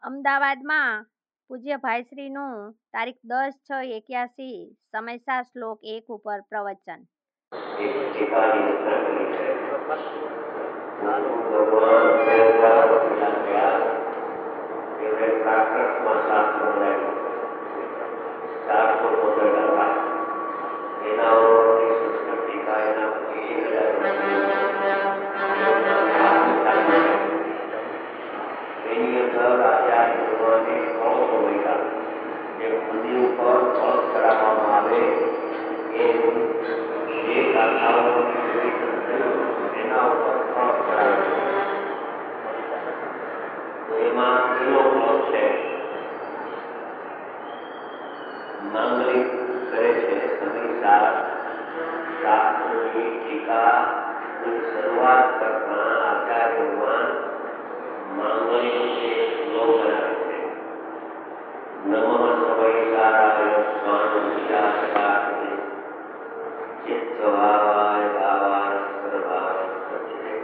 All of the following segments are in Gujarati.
અમદાવાદમાં પૂજ્ય ભાઈશ્રીનું તારીખ 10/6/81 સમયસા શ્લોક 1 ઉપર પ્રવચન. માંગલિક કરે છે સમયસાર શાસ્ત્રોની ટીકાની શરૂઆત કરતા આચાર્ય ભગવાન માંગલિક શ્લોક બનાવે છે. નમઃ સમયસારાય સ્વાનુષ્યાસકાય ચિત્તસ્વભાવાય ભાવાય સર્વાય સચિતે.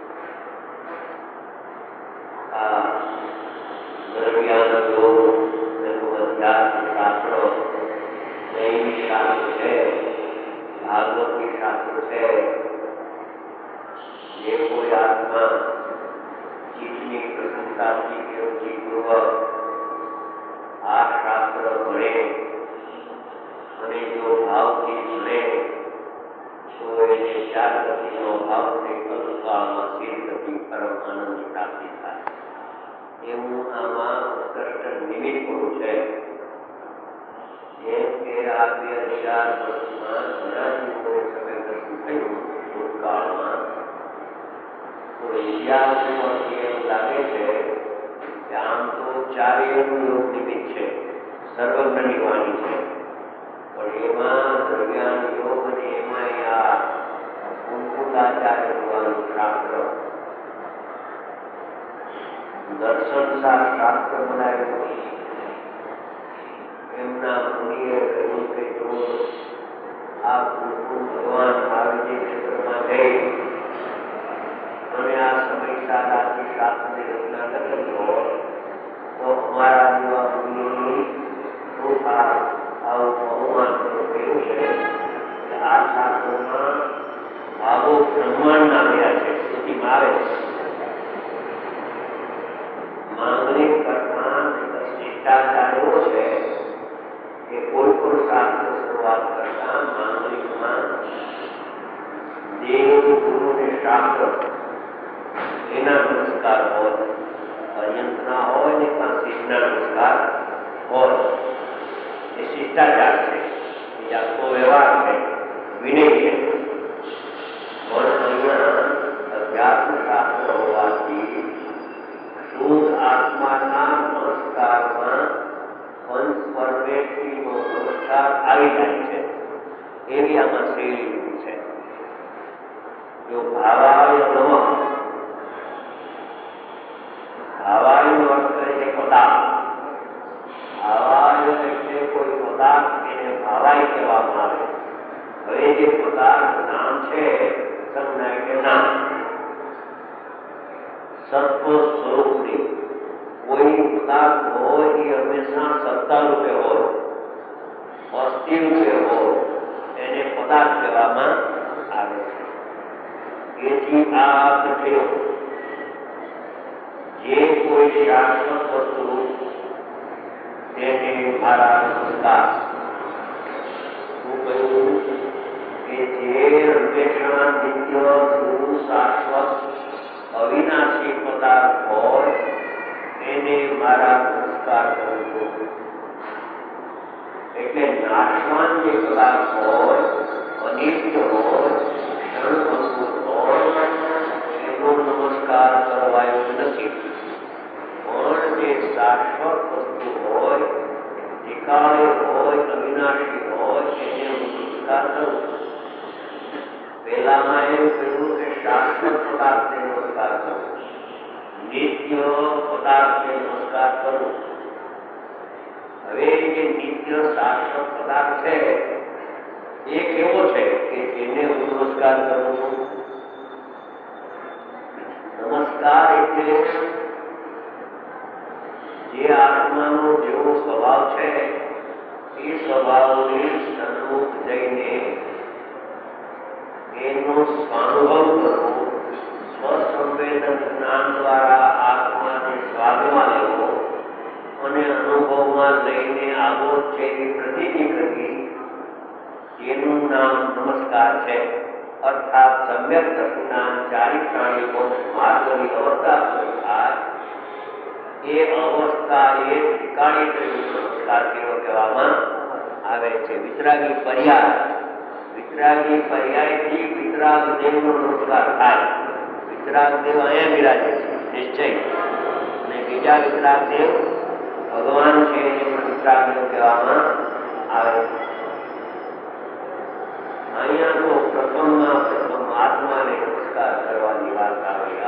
આ દરમિયાન શાસ્ત્રો દૈવી શાસ્ત્ર છે, ભાગવતી શાસ્ત્ર છે. જે કોઈ આત્મા ચિત્તની પ્રસન્નતાથી કે રુચિપૂર્વક આ શાસ્ત્ર ભણે અને જો ભાવથી ભણે તો એને ચાર ગતિનો ભાવથી કલ્પકાળમાં સિદ્ધ પરમ આનંદ પ્રાપ્તિ થાય. એવું આમાં ઉત્કૃષ્ટ નિમિત્તપૂર્ણ છે. જેમ કે આ 2000 વર્ષમાં ઘણા જીવોને સમય દર્શન થયું ભૂતકાળમાં, તો ઇતિહાસ પરથી એમ લાગે છે કે આમ તો ચારેયનું યોગ નિમિત્ત છે, સર્વજ્ઞની વાણી છે, પણ એમાં દરમિયાન યોગ અને એમાં આ કુંકુદાચાર્ય ભગવાનનું શાસ્ત્ર દર્શન શાસ્ત્ર બનાવ્યું. એમના મુનિએ કહ્યું કે જો આ કુંકુમ ભગવાન આવી જે ક્ષેત્રમાં જઈ અને આ સમયસારાથી શાસ્ત્રની રચના કરી હોય તો અમારા જેવા મુનિઓની શું આવું બહુમાન કહ્યું છે કે આ શાસ્ત્રોમાં ભાવો બ્રહ્માંડ નામ્યા છે, સ્થિતિમાં આવે છે. માંગલિક કરતા શિષ્ટાચાર એવો છે કે કોઈ પણ શાસ્ત્ર શરૂઆત કરતા માંગલિકમાં દેવ ગુરુ ને શાસ્ત્ર એના નમસ્કાર હોય, અયંતના હોય ને કાંસીના નમસ્કાર હોય. એ શિષ્ટાચાર છે, એ આખો વ્યવહાર છે, વિનય છે. પણ અહીંયા અધ્યાત્મ શાસ્ત્ર હોવાથી શુદ્ધ આત્માના નમસ્કારમાં પંચ પરમેશ્વરીનો નમસ્કાર આવી જાય છે. એવી આમાં શૈલી છે. જો ભાવાય નમઃ, ભાવાયનો અર્થ કરે છે પદાર્થ. ભાવાય એટલે કોઈ પદાર્થ એને ભાવાય કહેવામાં આવે. હવે જે પદાર્થ નામ છે સંજ્ઞા એટલે નામ. સત્વ સ્વરૂપની કોઈ પદાર્થ હોય એ હંમેશા સત્તા રૂપે હોય, અસ્થિ રૂપે હોય, એને પદાર્થ કહેવામાં આવે છે. એથી આ અર્થ થયો જે કોઈ શાશ્વત વસ્તુ તેને મારા નમસ્કાર. હું કહ્યું કે જે હંમેશા નિત્ય શુદ્ધ શાશ્વત અવિનાશી પદાર્થ હોય એને મારા નમસ્કાર કરું છું. એટલે નાશવાન જે પદાર્થ હોય, અનિત્ય હોય, ક્ષણભંગુર હોય, એનો નમસ્કાર કરવાયો નથી. પણ જે શાશ્વત વસ્તુ હોય, નિકાળે હોય, અવિનાશી હોય, એને હું નમસ્કાર કરું છું. પહેલામાં એમ કહ્યું કે શાશ્વત પદાર્થને નમસ્કાર કરું, નિત્ય પદાર્થને નમસ્કાર કરું. હવે જે નિત્ય શાશ્વત પદાર્થ છે એ કેવો છે કે એને હું નમસ્કાર કરું છું? નમસ્કાર એટલે જે આત્માનો જેવો સ્વભાવ છે એ સ્વભાવની સન્મુખ જઈને એનો સ્વાનુભવ કરવો, સ્વસંવેદન જ્ઞાન દ્વારા આત્માને સ્વાદમાં લેવો અને અનુભવમાં લઈને આવો છે એ પ્રતિનિધિ કરવી, એનું નામ નમસ્કાર છે. અર્થાત સમ્યક દર્શનાન ચારિત્રાણી મોક્ષ માર્ગની અવસ્થા થાય એ અવસ્થા એ ઠેકાણે કરીને નમસ્કાર કર્યો કહેવામાં આવે છે. વિતરાગી પર્યાયથી વિતરાગ દેવનો નમસ્કાર થાય. વિતરાગ દેવ અહીંયા બિરાજે છે નિશ્ચય, અને બીજા વિતરાગ દેવ ભગવાન છે એને પણ વિતરાગ દેવ કહેવામાં આવે છે. અહીંયા તો પ્રથમ આત્માને નમસ્કાર કરવાની વાત આવી.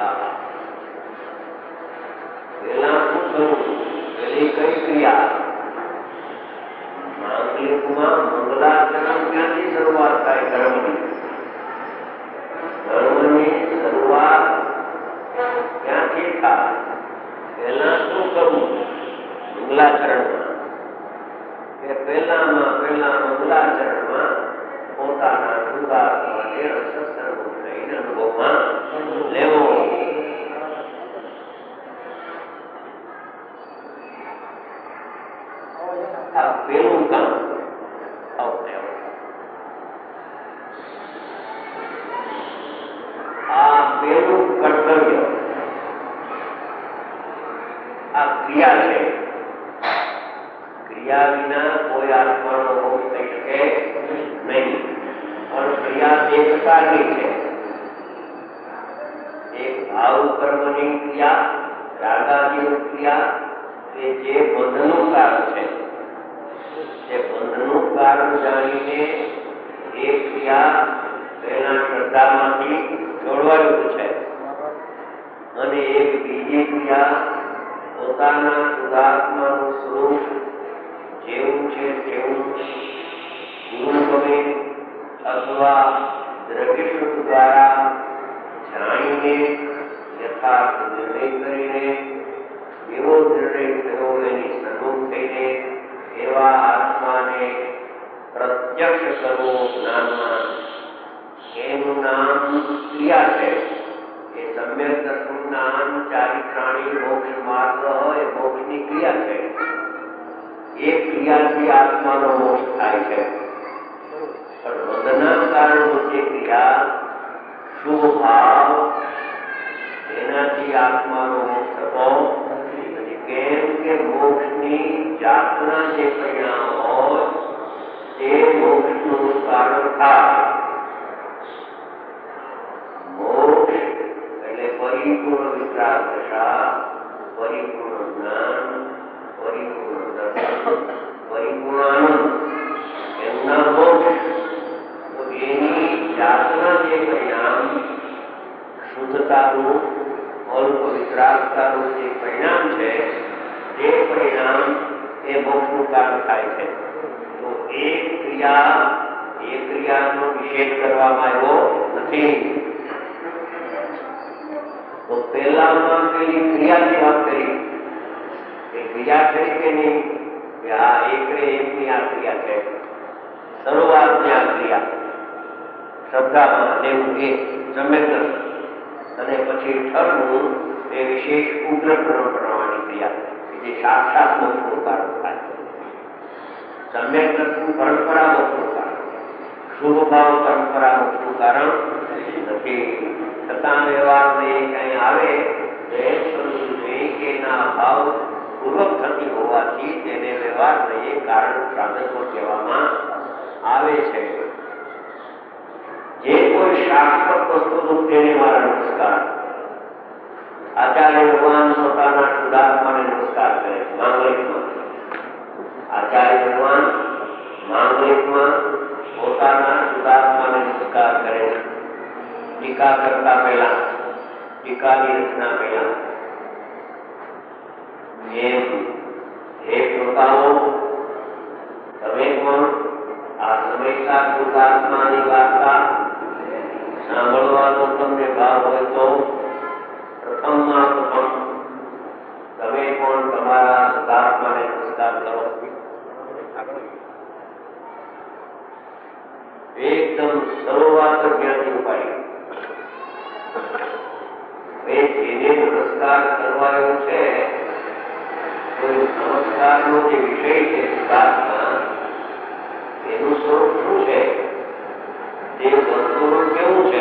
પેલા શું કરવું, પેલી કઈ ક્રિયા? માંગલિકમાં મંગલાચરણ ક્યાંથી શરૂઆત થાય? ધર્મની શરૂઆત ક્યાંથી થાય? પેલા શું કરવું મંગલાચરણમાં? કે પેલા મંગલાચરણમાં પોતાના સુધાર્થને સત્સંગ થઈને અનુભવમાં લેવો. પેલું કામ આ પેલું કર્તવ્ય, આ ક્રિયા છે. ક્રિયા વિના કોઈ આત્માનો મોક્ષ થઈ શકે નહીં. પણ ક્રિયા બે પ્રકારની છે. એક ભાવ કર્મની ક્રિયા, રાગાદિની ક્રિયા, કે જે બંધનું કારણ છે. એ બંધનું કારણ જાણીને એ ક્રિયા તેના શ્રદ્ધામાંથી છોડવાનું છે. અને એક બીજી ક્રિયા પોતાના શુદ્ધાત્માનું સ્વરૂપ જેવું છે તેવું ગુરુ ગમે અથવા દ્રવ્યશુદ્ધ દ્વારા જાણીને યથાર્થ નિર્ણય કરીને એવો નિર્ણય થયો એની સન્મુખ થઈને એવા આત્માને પ્રત્યક્ષ કરવો જ્ઞાનમાં, એનું નામ ક્રિયા છે. એ સમ્યક દર્શન જ્ઞાન ચારિત્રાણી મોક્ષ માર્ગ એ મોક્ષની ક્રિયા છે. એ ક્રિયાથી આત્માનો મોક્ષ થાય છે. પણ બંધના કારણો જે ક્રિયા શુભ ભાવ, એનાથી આત્માનો મોક્ષ થતો નથી. કેમ કે મોક્ષની જાતના જે પરિણામ હોય તે મોક્ષનું કારણ થાય. મોક્ષ એટલે પરિપૂર્ણ વિતરાગ દશા, પરિપૂર્ણ જ્ઞાન, પરિપૂર્ણ દર્શન, પરિપૂર્ણ આનંદ, એમના મોક્ષ. તો એની જાતના જે પરિણામ શુદ્ધતાનું, અલ્પ વિતરાગતાનું જે પરિણામ છે તે પરિણામ એ મોક્ષનું કારણ થાય છે. તો એ ક્રિયાનો નિષેધ કરવામાં આવ્યો નથી. તો પહેલામાં પેલી ક્રિયાની વાત કરી એ ક્રિયા કરી કે નહીં, કે આ એકની આ ક્રિયા છે. શરૂઆતની આ ક્રિયા શ્રદ્ધામાં લેવું એ સમ્યક દર્શન, અને પછી ઠરવું એ વિશેષ ઉગ્ર પરંપરાની ક્રિયા જે સાક્ષાત મોક્ષનું કારણ થાય. સમ્યક દર્શન પરંપરા મોક્ષનું કારણ, શુભ ભાવ પરંપરા મોક્ષનું કારણ નથી. છતાં વ્યવહારને કઈ આવે તો એમ સમજવું જોઈએ કે એના અભાવ પૂર્વક થતી હોવાથી તેને વ્યવહારને કારણ સાધકો કહેવામાં આવે છે. જે કોઈ શાશ્વત વસ્તુનું તેને મારા નમસ્કાર. આચાર્ય ભગવાન પોતાના શુદ્ધાત્માને નમસ્કાર કરે છે માંગલિકમાં. આચાર્ય ભગવાન માંગલિકમાં પોતાના શુદ્ધાત્માને નમસ્કાર કરે છે. ટીકા કરતા પહેલા, ટીકાની રચના પહેલા એમ હે શ્રોતાઓ, તમે પણ આ સમયસર શુદ્ધાત્માની વાર્તા સાંભળવાનો તમને ભાવ હોય તો પ્રથમ તમે પણ તમારા જ્ઞાનથી ઉપાડી. જેને નમસ્કાર કરવાયો છે, તો નમસ્કારનો જે વિષય છે શુદ્ધાત્મા, એનું સ્વરૂપ શું છે, તે વસ્તુનું કેવું છે?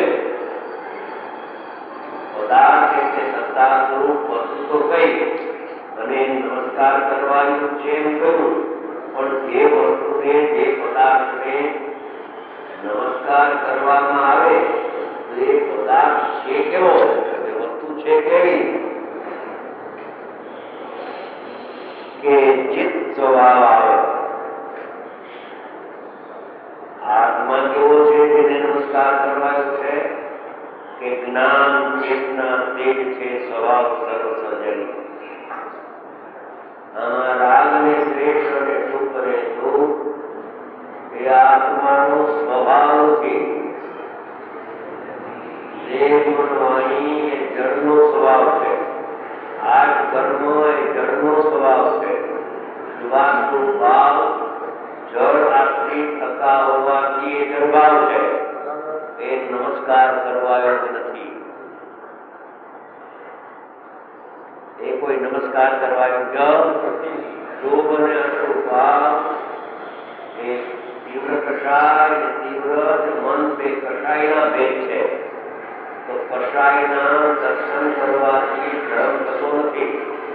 પદાર્થ એટલે સત્તા સ્વરૂપ વસ્તુ તો કઈ અને નમસ્કાર કરવાનું છે એમ કહ્યું, પણ જે વસ્તુને, જે પદાર્થને નમસ્કાર કરવામાં આવે તો એ પદાર્થ છે કેવો, એ વસ્તુ છે કેવી? કે ચિત્ત સ્વભાવ આવે. આત્મા કેવો છે જેને નમસ્કાર કરવાનો છે? કે જ્ઞાન ચેતના તેજ છે, સ્વભાવ સર્વસર્જન. આમાં રાગ ને દ્વેષ અને સુખ અને દુઃખ એ આત્માનો સ્વભાવ છે. દેહ મન વાણી એ જળનો સ્વભાવ છે. આઠ કર્મ એ જળનો સ્વભાવ છે. શુભાશુભ ભાવ જળ આશ્રિત થતા હોવાથી એ જળભાવ છે. એ નમસ્કાર કરવાયો નથી. એ કોઈ નમસ્કાર કરવાયો નથી. શુભ અને અશુભ ભાવ એ તીવ્ર કષાય, તીવ્ર મન બે કષાયના ભેદ છે. તો કષાયના દર્શન કરવાથી ધર્મ થતો નથી.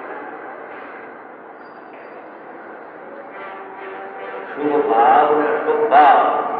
શુભ ભાવ અને અશુભ ભાવ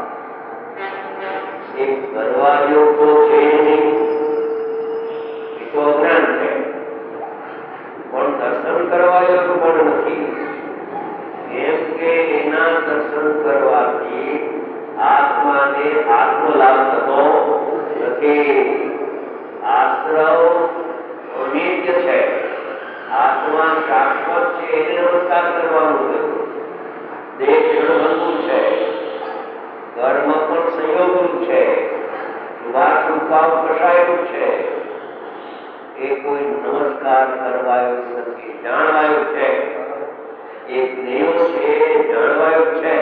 એ કરવા યોગ્ય છે નહીં, એ તો અજ્ઞાન છે. પણ દર્શન કરવા યોગ્ય પણ નથી, એમ કે એના દર્શન કરવાથી આત્માને આત્મલાભ થતો નથી. આશ્રવ અનિત્ય છે, આત્મા શાશ્વત છે, એને નમસ્કાર કરવાનું છે. દેહ ક્ષણબંધુ છે, કર્મ પણ સંયોગનું છે, શુભાશુભ ભાવ કશાયનું છે. એ કોઈ નમસ્કાર કરવાયો નથી, જાણવાયો છે. એ જ્ઞેય છે, જાણવાયો છે,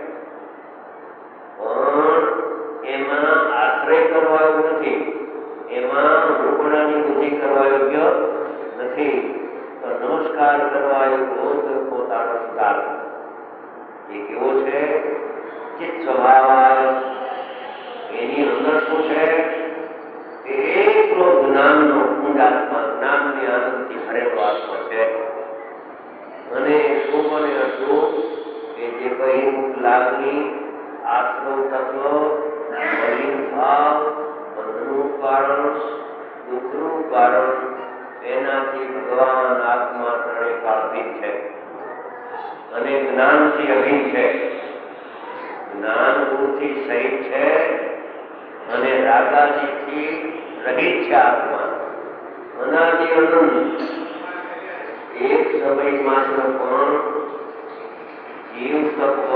પણ એમાં આશ્રય કરવાયો નથી, એમાં રૂપણાની બુદ્ધિ કરવા યોગ્ય નથી. તો નમસ્કાર કરવાયો પોતાનો શુદ્ધાત્મા એ કેવો છે? ચિત્ત સ્વભાવ. એની અંદર શું છે? એકલો જ્ઞાનનો ઊંડ આત્મા, જ્ઞાનની આનંદથી ભરેલો આત્મા છે. અને શુભ અને અશુભ એ જે બહિર્મુખ લાગણી, આશ્રવ તત્વ, બલિન ભાવ, બંધનું કારણ, દુઃખનું કારણ, એનાથી ભગવાન આત્મા ત્રણે કાળભીન છે અને જ્ઞાનથી અભિન્ન છે. જ્ઞાન ગુરુથી સહિત છે અને રાગાદિથી રહિત છે આત્મા. અનાદિ અનંત એક સમય માત્ર પણ જીવ તત્વ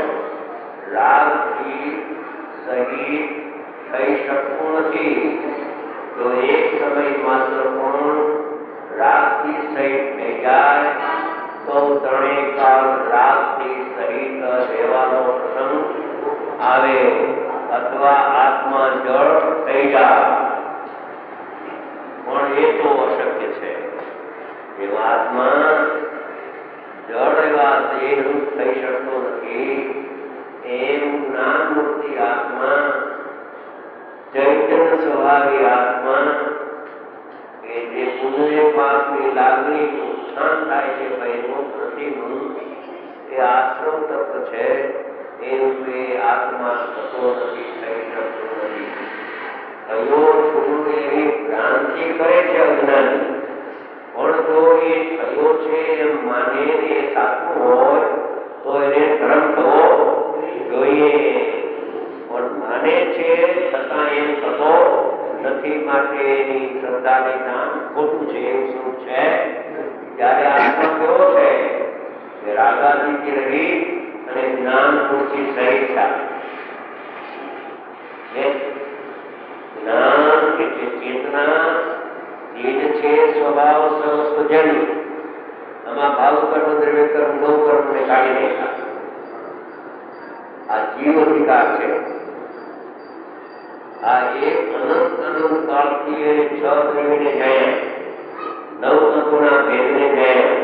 રાગથી સહિત થઈ શકતું નથી. તો એક સમય માત્ર પણ રાગથી સહિત થઈ જાય તો ત્રણેય કાળ રાગથી સહિત રહેવાનો પ્રસંગ આવે અથવા આત્મા જળ થઈ જાય. પણ એ તો અશક્ય છે. એવા આત્મા જળ એવા દેહરૂપ થઈ શકતો નથી. એમ જ્ઞાન મૂર્તિ આત્મા, ચૈતન્ય સ્વભાવી આત્મા કે જે પુનઃ પાસની લાગણી ઉત્થાન થાય છે, પહેલું પ્રતિનું એ આશ્રમ તત્વ છે. એ રૂપે આત્મા થતો નથી, થઈ શકતો નથી. થયો છું એવી ભ્રાંતિ કરે છે અજ્ઞાની, પણ જો એ થયો છે એમ માને એ સાચું હોય તો એને ધર્મ થવો જોઈએ. પણ માને છે છતાં એમ થતો નથી, માટે એની શ્રદ્ધાને નામ ખોટું છે એવું શું છે? ત્યારે આત્મા કેવો છે? કે રાગાદિથી રહી અને જ્ઞાન પૂરતી સહિત છે. જ્ઞાન એટલે ચેતના, તેજ છે, સ્વભાવ સર્વસ્વજન. આમાં ભાવ કર્મ, દ્રવ્ય કર્મ, ગૌ કર્મ ને કાઢી નાખ્યા. આ જીવ અધિકાર છે. આ એક અનંત અનંત કાળથી એને 6 દ્રવ્યને જાણ્યા, 9 તત્વોના ભેદને જાણ્યા,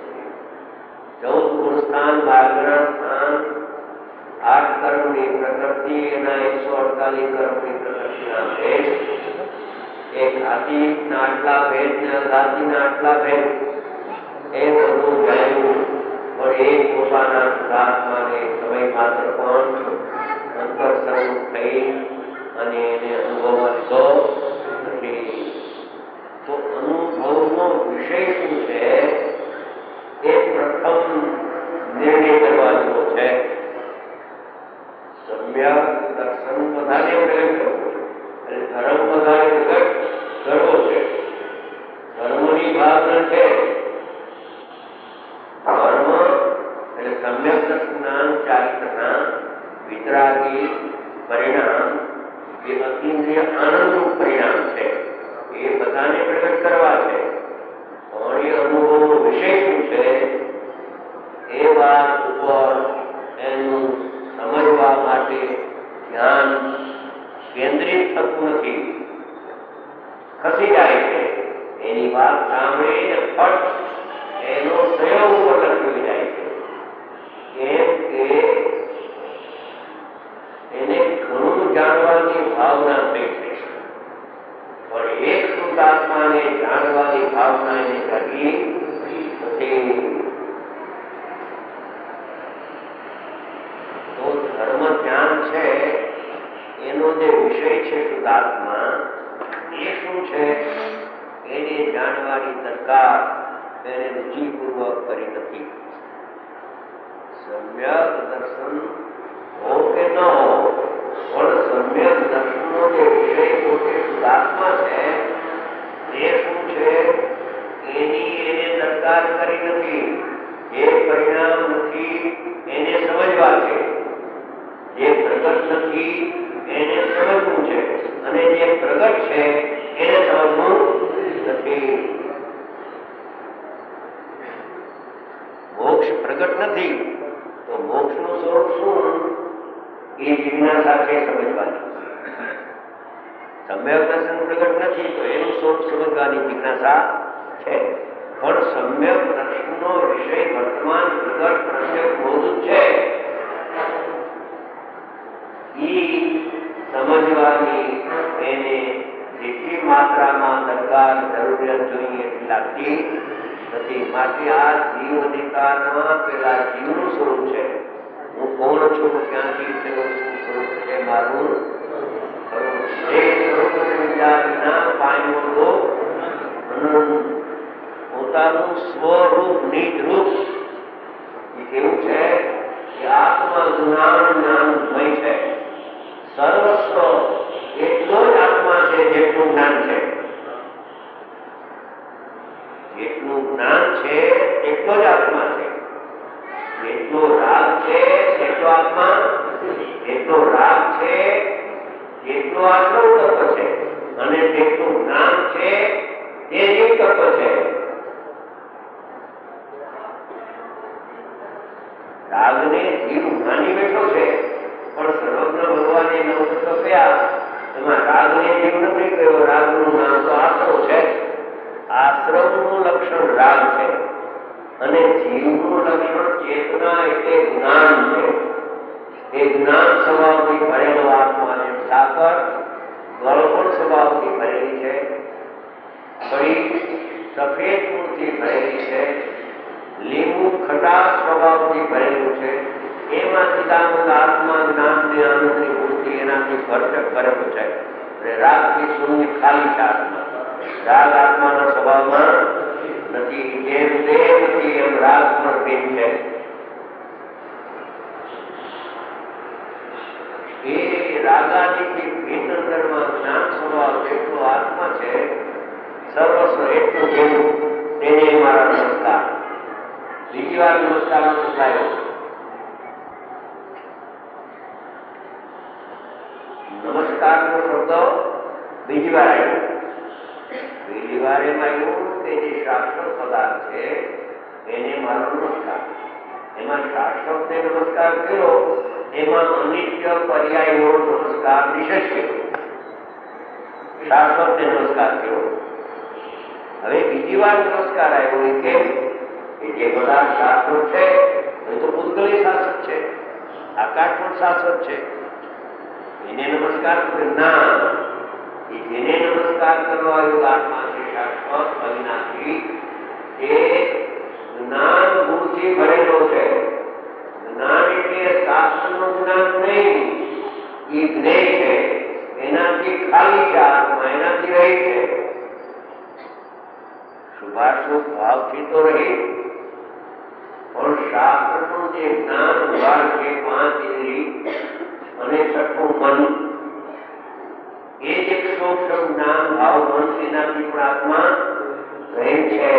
14 ગુણ સ્થાન, માર્ગના સ્થાન, 8 કર્મની પ્રકૃતિ, એના 148 કર્મની પ્રકૃતિના ભેદ, એક આદિના આટલા ભેદ ને અગાદીના આટલા ભેદ, એ બધું જાણ્યું. પણ એ પોતાના શુદ્ધાત્માને સમય માત્ર પણ અંતરસંગ થઈ અને એને અનુભવમાં લીધો નથી. તો અનુભવનો વિષય શું છે એ પ્રથમ નિર્ણય કરવા જેવો છે. સમ્યક દર્શન બધાને પ્રગટ કરવું છે અને ધર્મ બધાને પ્રગટ કરવો છે. ધર્મની ભાવના છે. ધર્મ એટલે સમ્યક દર્શનના ચારિત્રના વિતરાગી પરિણામ, જે અતિન્દ્રિય આનંદનું પરિણામ છે, એ બધાને પ્રગટ કરવા છે. પણ એ અનુભવનો વિષય શું છે એ વાત ઉપર એનું સમજવા માટે ધ્યાન કેન્દ્રિત થતું નથી, ખસી જાય છે. એની વાત સાંભળીને ફટ એનો સંયોગ ઉપર લખી જાય છે. કેમ કે એને ઘણું જાણવાની ભાવના થઈ છે, પણ એક શુદ્ધાત્માને જાણવાની ભાવના એને જાગી નથી. તો ધર્મ ધ્યાન છે એનો જે વિષય છે શુદ્ધાત્મા, એ શું છે એને જાણવાની દરકાર એને રુચિપૂર્વક કરી નથી. સમ્યક દર્શન હો કે ન હો, પણ સમ્યક દર્શનનો જે વિષય પોતે શુદ્ધાત્મા છે એ શું છે એની એને દરકાર કરી નથી. જે પરિણામ નથી એને સમજવા છે, જે પ્રગટ નથી એને સમજવું છે, અને જે પ્રગટ છે એને સમજવું નથી. મોક્ષ પ્રગટ નથી તો મોક્ષનું સ્વરૂપ શું એ જિજ્ઞાસા છે સમજવાની. સમ્યક દર્શન પ્રગટ નથી તો એનું સ્વરૂપ સમજવાની જિજ્ઞાસા છે. પણ સમ્યક દર્શનનો વિષય વર્તમાન પ્રગટ પ્રત્યક્ષ મોજૂદ છે, એ સમજવાની એને જેટલી માત્રામાં દરકાર જરૂરિયાત જોઈએ એટલી લાગતી નથી. માટે આ જીવ અધિકારમાં પેલા જીવનું સ્વરૂપ છે. હું કોણ છું, ક્યાંથી થયો, શું સ્વરૂપ છે મારું, એ સ્વરૂપને વિચાર વિના પામ્યો તો પોતાનું સ્વરૂપ નિજ રૂપ એ કેવું છે કે આત્મા જ્ઞાનમય છે. સર્વસ્વ એટલો જ આત્મા છે જેટલું જ્ઞાન છે. જેટલું જ્ઞાન છે એટલો જ આત્મા છે. જેટલો રાગ છે એટલો આત્મા, જેટલો રાગ છે જેટલો આશ્રવ તત્વ છે, અને જેટલું જ્ઞાન છે તે જીવ તત્વ છે. રાગને જીવ માની બેઠો છે, પણ સર્વજ્ઞ ભગવાને 9 તત્વ કયા, એમાં રાગને જીવ નથી કહ્યો. રાગનું નામ તો આશ્રવ છે. આશ્રવનું લક્ષણ રાગ છે, અને જીવનું લક્ષણ ચેતના એટલે જ્ઞાન છે. એ જ્ઞાન સ્વભાવથી ભરેલો આત્મા છે. સાકર ગળપણ સ્વભાવથી ભરેલી છે, કડી સફેદ ગુણથી ભરેલી છે, લીંબુ ખટાશ સ્વભાવથી ભરેલું છે. એમાં ચિદાનંદ આત્મા જ્ઞાનની આનંદની મૂર્તિ એનાથી ભરચક ભરેલું છે. અને રાગથી શૂન્ય ખાલી છે આત્મા. રાગ આત્માના સ્વભાવમાં નથી. જેમ તે નથી એમ રાગ પણ ભેદ છે. એ રાગાદિથી ભિન્ન અંદરમાં જ્ઞાન સ્વભાવ જેટલો આત્મા છે, સર્વસ્વ એટલું જેવું, તેને મારા નમસ્કાર. બીજી વાર નમસ્કાર થયો. નમસ્કારનો શબ્દ બીજી વાર આવ્યો. બીજી વાર એમ આવ્યું કે જે શાસ્ત્ર પદાર્થ છે એને મારો નમસ્કાર. એમાં શાસ્ત્રને નમસ્કાર કર્યો, એમાં અનિત્ય પર્યાયનો નમસ્કાર નિષેધ કર્યો. શાશ્વતને નમસ્કાર કર્યો. હવે બીજી વાર નમસ્કાર આવ્યો એ કેમ? કે જે બધા શાશ્વત છે એ તો ભૂતગળી શાશ્વત છે, આકાશ પણ શાશ્વત છે, એને નમસ્કાર કર્યો. ના, એ જેને નમસ્કાર કરવા આવ્યો આત્મા છે શાશ્વત અવિનાશી, એ જ્ઞાન ગુણથી ભરેલો છે. જ્ઞાન એટલે શાસ્ત્રનું જ્ઞાન નહીં, એ જ્ઞેય છે, એનાથી ખાલી છે આત્મા, એનાથી રહી છે. શુભાશુભ ભાવથી તો રહી, પણ શાસ્ત્રનું જે જ્ઞાન ભાર છે, 5 ઇન્દ્રિય અને છઠ્ઠું મન, એ જે સૂક્ષ્મ જ્ઞાન ભાવ મન, એનાથી પણ આત્મા રહી છે.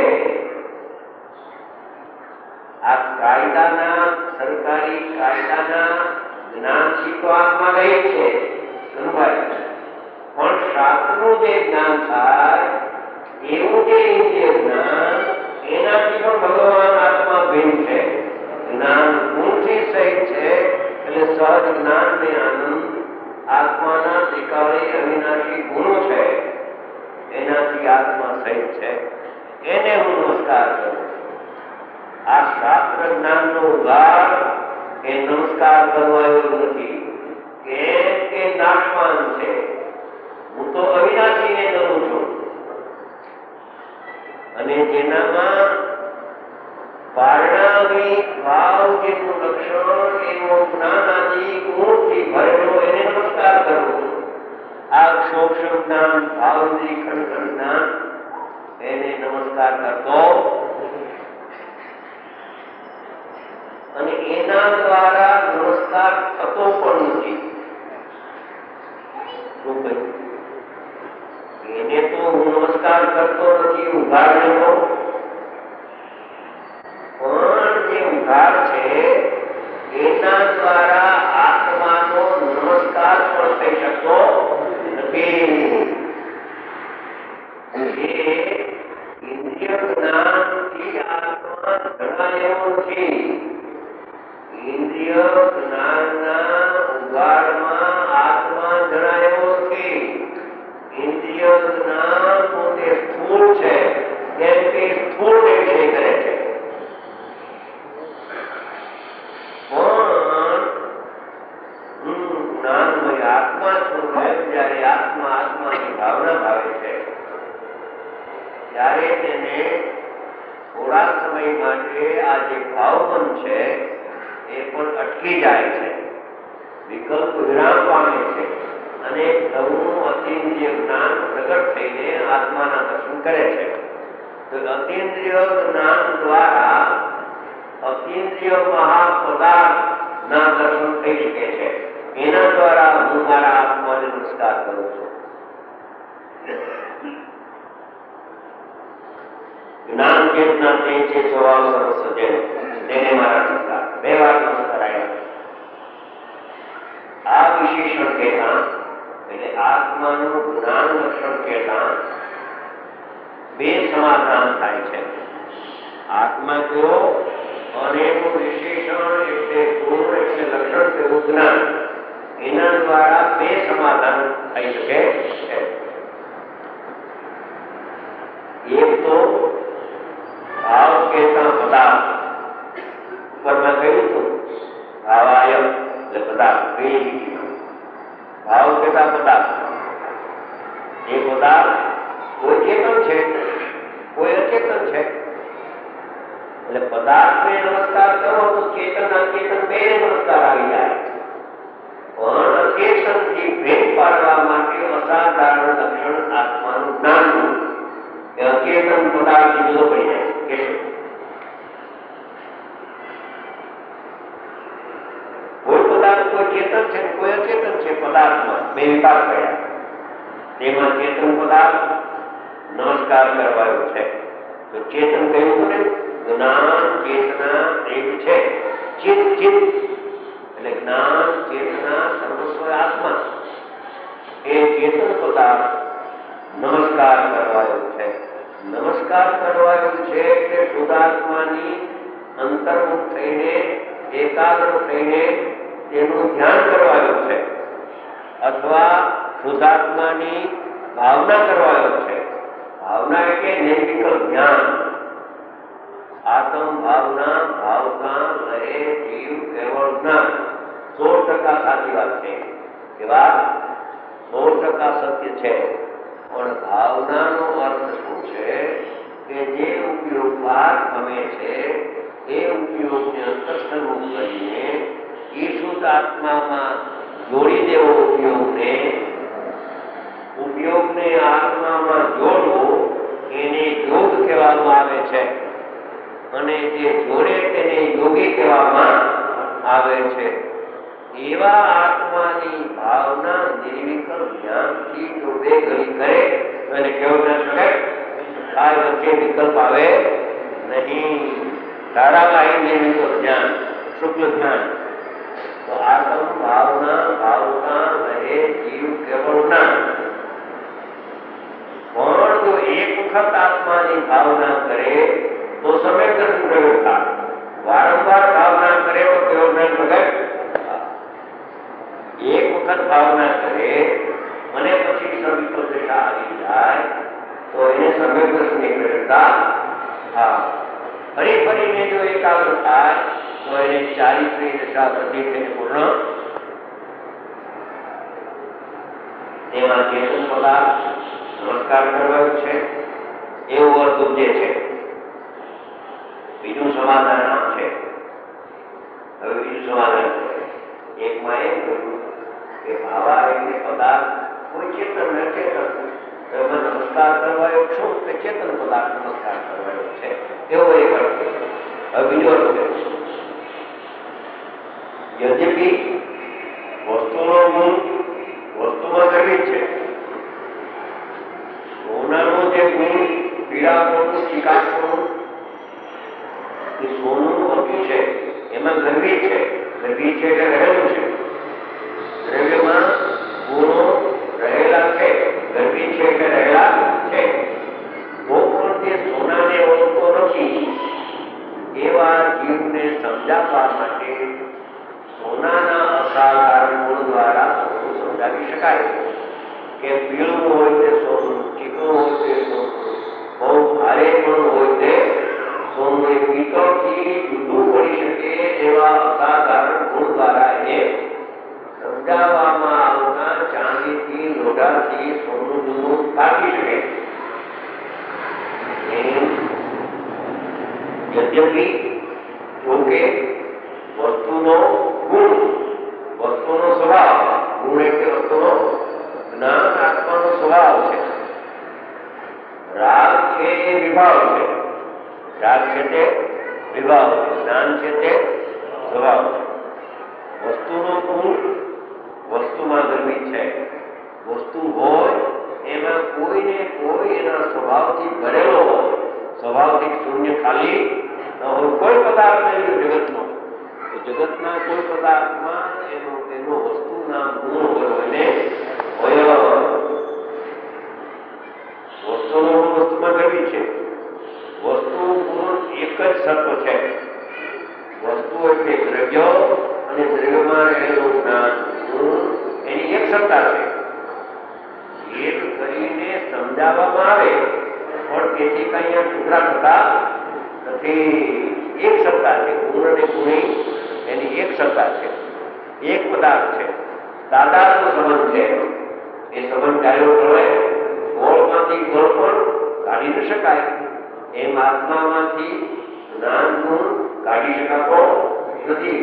આ કાયદાના, સરકારી કાયદાના જ્ઞાનથી તો આત્મા રહી છે સમભાય, પણ શાસ્ત્રનું જે જ્ઞાન થાય એવું જે ઇન્દ્રિય જ્ઞાન, એનાથી પણ ભગવાન આત્મા ભિન્ન છે. જ્ઞાન ગુણથી સહિત છે, એટલે સહજ જ્ઞાન ને આનંદ આત્માના ત્રિકાળી અવિનાશી ગુણો છે, એનાથી આત્મા સહિત છે. એને હું નમસ્કાર કરું છું. આ શાસ્ત્ર જ્ઞાનનો ઉદ્ધાર એ નમસ્કાર કરવા એવો નથી, કેમ કે નાશવાન છે. હું તો અવિનાશીને કરું છું. અને જેનામાં પારણાવી ભાવ જેનું લક્ષણ એવો જ્ઞાનાદિ ગુણથી ભરેલો, એને નમસ્કાર કરવો. આ સૂક્ષ્મ જ્ઞાન ભાવની ખંડ જ્ઞાન, એને નમસ્કાર કરતો અને એના દ્વારા નમસ્કાર થતો પણ નથી. શું કહ્યું? એને તો હું નમસ્કાર કરતો નથી, ઉઘાડ લેવો, પણ જે ઉઘાડ છે એના દ્વારા આત્માનો નમસ્કાર પણ થઈ શકતો નથી. ઇન્દ્રિય જ્ઞાનથી આત્મા જણાયો નથી. ઇન્દ્રિય જ્ઞાનના ઉઘાડમાં આત્મા જણાયો નથી. ઇન્દ્રિય જ્ઞાન પોતે સ્થૂળ છે, કેમ કે સ્થૂળ નિર્ણય કરે છે. પણ જ્ઞાનમય આત્મા છું, જયારે આત્મા આત્માની ભાવના ભાવે છે, ત્યારે તેને થોડા સમય માટે આ જે ભાવમન છે એ પણ અટકી જાય છે, વિકલ્પ વિરામ પામે છે, અને નવું અતિન્દ્રિય જ્ઞાન પ્રગટ થઈને આત્માના દર્શન કરે છે. તો અતિન્દ્રિય જ્ઞાન દ્વારા અતિન્દ્રિય મહાપદાર્થ ના દર્શન થઈ શકે છે. એના દ્વારા હું મારા આત્માને નમસ્કાર કરું છું. જ્ઞાન ચેતના તે છે સ્વભાવ સર્વસ્વ તેને મારા નમસ્કાર. 2 વાર નમસ્કાર આવ્યા. આ વિશેષણ કહેતા એટલે આત્માનું જ્ઞાન લક્ષણ કહેતા 2 સમાધાન થાય છે. આત્મા કયો અને એનું વિશેષણ એટલે ગુણ એટલે લક્ષણ તેવું જ્ઞાન, એના દ્વારા 2 સમાધાન થઈ શકે છે. એક તો ભાવ કહેતા પદાર્થ, ઉપરમાં કહ્યું હતું ભાવાયમ એટલે પદાર્થ, ભાવ કહેતા પદાર્થ. એ પદાર્થ કોઈ ચેતન છે, કોઈ અચેતન છે. એટલે પદાર્થને નમસ્કાર કરો તો ચેતન અચેતન 2 નમસ્કાર આવી જાય. પણ અચેતનથી ભેદ પાડવા માટે અસાધારણ લક્ષણ આત્માનું જ્ઞાનનું, કે અચેતન પદાર્થ જુદો પડી જાય છે. કોઈ પદાર્થ કોઈ ચેતન છે, કોઈ અચેતન છે. પદાર્થમાં 2 વિભાગ પડ્યા. તેમાં ચેતન પદાર્થ નમસ્કાર કરવાયો છે. તો ચેતન કહ્યું ને, જ્ઞાન ચેતના એક છે. ચિત્ત ચિત્ત એટલે જ્ઞાન ચેતના સર્વસ્વ આત્મા, એ ચેતન પદાર્થ નમસ્કાર કરવાયો છે. નમસ્કાર કરવાયો છે એટલે શુદ્ધાત્માની અંતર્મુખ થઈને એકાગ્ર થઈને તેનું ધ્યાન કરવાનું છે, અથવા શુદ્ધાત્માની ભાવના કરવાનો છે. ભાવના એટલે નિર્વિકલ્પ ધ્યાન. આત્મ ભાવના ભાવતા રહે જીવ કેવળ જ્ઞાન. 100% સાચી વાત છે. એ વાત 100% સત્ય છે. પણ ભાવનાનો અર્થ શું છે કે જે ઉપયોગ બહાર ગમે છે એ ઉપયોગને અંતસ્તરૂપ કરીને એ શુદ્ધ આત્મામાં જોડી દેવો. ઉપયોગને આત્મામાં જોડવો એને યોગ કહેવામાં આવે છે. અને જે જોડે તેને યોગી કહેવામાં આવે છે. એવા આત્માની ભાવના નિર્વિકલ્પ જ્ઞાનથી જો બે ઘડી કરે તો એને કેવું ના શકે? કાંઈ વચ્ચે વિકલ્પ આવે નહીં. ધારાવાહી નિર્વિકલ્પ જ્ઞાન, શુક્લ જ્ઞાન. તો આત્મ ભાવના ભાવના રહે જીવ કેવળ જ્ઞાન. પણ જો એક વખત આત્માની ભાવના કરે તો સમ્યક દર્શન પ્રયોગ થાય. વારંવાર ભાવના કરે તો કેવો જ્ઞાન પ્રગટ. એક વખત ભાવના કરે અને પછી સવિકલ્પ દશા આવી જાય તો એને સમ્યક દર્શન પ્રગટતા. ફરી ફરીને જો એકાગ્ર થાય તો એને ચારિત્રી દશા બધી થઈને પૂર્ણ. તેમાં ચેતન પદાર્થ નમસ્કાર કરવાનો છે એવું અર્થ ઉપજે છે. બીજું સમાધાન આમ છે. હવે બીજું સમાધાન એકમાં એમ કહ્યું કે ભાવા એટલે પદાર્થ કોઈ ચેતન ને ચેતન એમાં નમસ્કાર કરવાયો શું કે ચેતન પદાર્થ નમસ્કાર કરવાયો છે એવો એક અર્થ. હવે બીજો અર્થ છે યદ્યપિ વસ્તુનો ગુણ વસ્તુમાં ગર્ભિત છે. સોનાનો જે ગુણ પીળાપણું ચીકાશપણું એ સોનું હોતું છે એમાં ગર્ભિત છે. ગર્ભિત છે એટલે રહેલું છે. દ્રવ્યમાં ગુણો રહેલા છે. ગર્ભિત છે એટલે રહેલા છે. તો પણ તે સોનાને ઓળખતો નથી એવા જીવને સમજાવવા માટે સોનાના અસાધારણ ગુણ દ્વારા સોનું સમજાવી શકાય. કે પીળું હોય તે સોનું, ચીકણું હોય તે સોનું, બહુ ભારે પણ હોય તે સોનું. એ પિત્તળથી જુદું પડી શકે એવા અસાધારણ ગુણ દ્વારા એને સમજાવવામાં આવતા ચાંદીથી લોઢાથી સોનું જુદું કાઢી શકે. યદ્યપિ જોકે વસ્તુનો ગુણ, વસ્તુનો સ્વભાવ, ગુણ એટલે વસ્તુનો જ્ઞાન આત્માનો સ્વભાવ છે. રાગ છે એ વિભાવ છે. રાગ છે તે વિભાવ છે. જ્ઞાન છે તે સ્વભાવ છે. વસ્તુનો ગુણ વસ્તુમાં ગર્ભિત છે. વસ્તુ હોય એમાં કોઈને કોઈ એના સ્વભાવથી ભરેલો હોય. સ્વભાવથી શૂન્ય ખાલી ન હોય. કોઈ પદાર્થ નહીં જગતનો. જગતના કોઈ પદાર્થમાં એનો વસ્તુના ગુણ હોય એને વસ્તુનો વસ્તુમાં ગર્ભિત છે. વસ્તુ ગુણ એક જ સત્વ છે. વસ્તુ એટલે દ્રવ્ય અને દ્રવ્યમાં રહેલું જ્ઞાન ગુણ એની એક સત્તા છે. એક કરીને સમજાવવામાં આવે પણ તેથી કઈ ટુકડા થતા નથી. એક સત્તા છે. ગુણ અને ગુણી એની એક સત્તા છે. એક પદાર્થ છે. દાદાનો સંબંધ છે. એ સંબંધ ચાલ્યો કરે ગોળમાંથી ગોળ પણ કાઢી ન શકાય એમ આત્મામાંથી જ્ઞાન ગુણ કાઢી શકાતો નથી.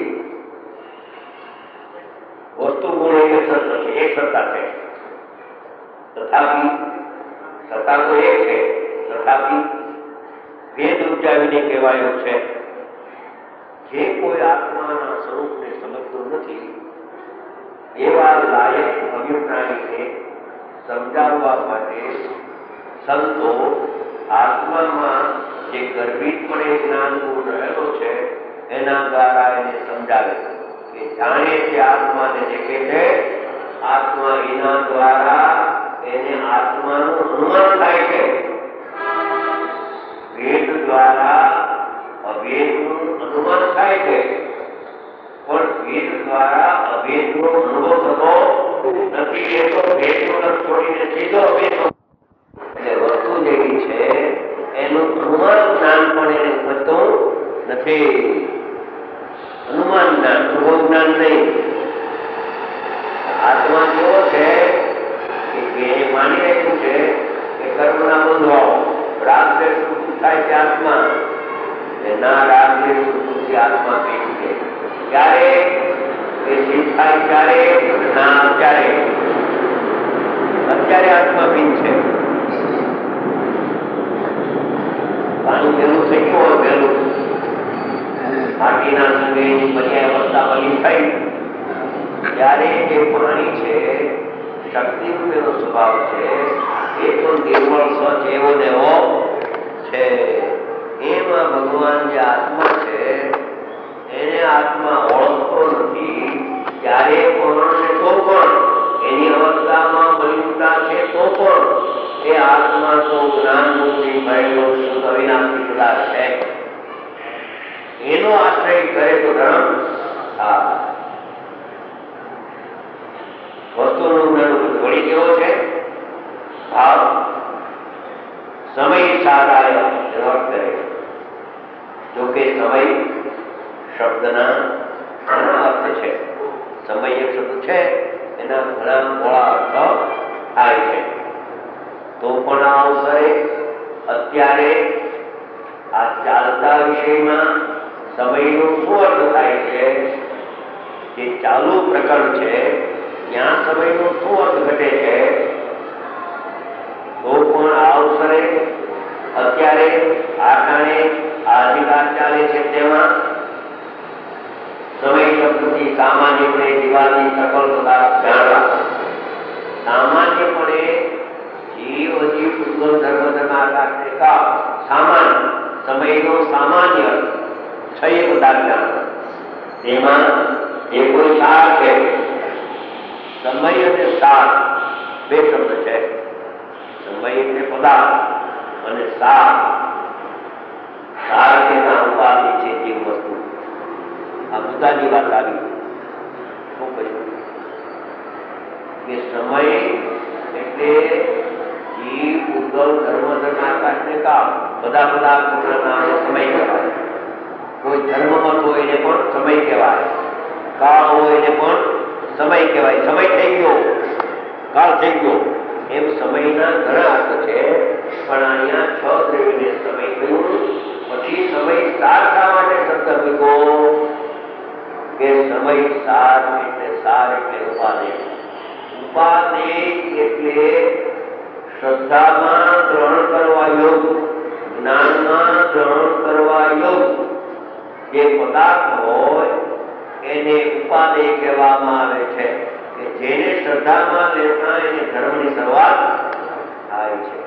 વસ્તુ ગુણ એક સત્તા છે. તથાપિ સત્તા તો એક છે. તથાપિ ભેદ ઉપજાવીને કહેવાયો છે જે કોઈ આત્માના સ્વરૂપને સમજતો નથી એવા લાયક અભિપ્રાયને સમજાવવા માટે સંતો આત્મામાં જે ગર્ભિતપણે જ્ઞાન ગુણ રહેલો છે એના દ્વારા એને સમજાવે કે જાણે તે આત્માને દેખે છે. આત્મા એના દ્વારા એને આત્માનું અનુમાન થાય છે. વેદ દ્વારા અભેદનું અનુમાન થાય છે પણ વેદ દ્વારા અભેદનો અનુભવ થતો નથી, એ તો ભેદનું રસ છોડીને સીધો ભેદ. એટલે વસ્તુ જેવી છે એનું અનુમાન જ્ઞાન પણ એને ઉપજતું નથી. અનુમાન જ્ઞાન, અનુભવ જ્ઞાન નહીં. આત્મા કેવો છે કે એને માની રાખ્યું છે કે કર્મના બંધવાઓ રાગ દ્વેષ થાય છે આત્મા, ના રાગ દ્વેષ આત્મા ભેદ છે. ક્યારે એ સિદ્ધ થાય ત્યારે, ના અત્યારે. અત્યારે આત્મા ભીન છે. પાણી વહેલું થઈ ગયું હોય, વહેલું માટીના સંગે પર્યાય અવસ્થા બની થઈ ત્યારે જે પાણી છે શક્તિ રૂપેનો સ્વભાવ છે એ તો નિર્મળ સ્વચ્છ એવો ને એવો છે. એમાં ભગવાન જે આત્મા છે એને આત્મા ઓળખતો નથી. ત્યારે પણ તો પણ એની અવસ્થામાં મલિનતા છે તો પણ એ આત્મા તો જ્ઞાન બુદ્ધિ ભયેલો શુદ્ધ અવિનાશી પદાર્થ છે. એનો આશ્રય કરે તો ધર્મ વસ્તુનું વળી કેવો છે ભાવ. સમય સારાય એનો અર્થ કરે. જોકે સમય શબ્દના ઘણા અર્થ છે. સમય એક શબ્દ છે એના ઘણા મોડા અર્થ થાય છે. તો પણ આ અવસરે અત્યારે આ ચાલતા વિષયમાં સમયનો શું અર્થ થાય છે? જે ચાલુ પ્રકરણ છે ત્યાં સમયનો શું અર્થ ઘટે છે? તો પણ આ અવસરે અત્યારે આ ટાણે આ અધિકાર ચાલે છે તેમાં સમય શબ્દથી સામાન્યપણે દિવાળની સકલ પદાર્થ જાણવા. સામાન્યપણે જીવ અજીવ ઉદ્ગમ ધર્મ ધર્માકાશને કા સામાન્ય સમયનો સામાન્ય છ પદાર્થ જાણવા. તેમાં જે કોઈ સાર છે, સમય અને સાર બે શબ્દ છે. સમય એટલે પદાર્થ અને સાર તેના ઉપાધિ છે જીવ વસ્તુ. આ મુદ્દાની વાત આવી. શું કહ્યું કે સમય એટલે જીવ ઉદ્ગમ ધર્મ ધર્માકાશને કાળ બધા પદાર્થોના સમય કહેવાય. કોઈ ધર્મમત હોય એને પણ સમય કહેવાય, કાળ હોય એને પણ સમય કહેવાય. સમય થઈ ગયો, કાળ થઈ ગયો, એમ સમયના ઘણા અર્થ છે. પણ અહીંયા છ દ્રવ્યને સમય કહ્યું. પછી સમય સાર શા માટે શબ્દ મૂક્યો કે સમય સાર એટલે ઉપાદેય. ઉપાદેય એટલે શ્રદ્ધામાં ગ્રહણ કરવા યોગ, જ્ઞાનમાં ગ્રહણ કરવા યોગ જે પદાર્થ હોય એને ઉપાદેય કહેવામાં આવે છે. કે જેને શ્રદ્ધામાં લેતા એને ધર્મની શરૂઆત થાય છે.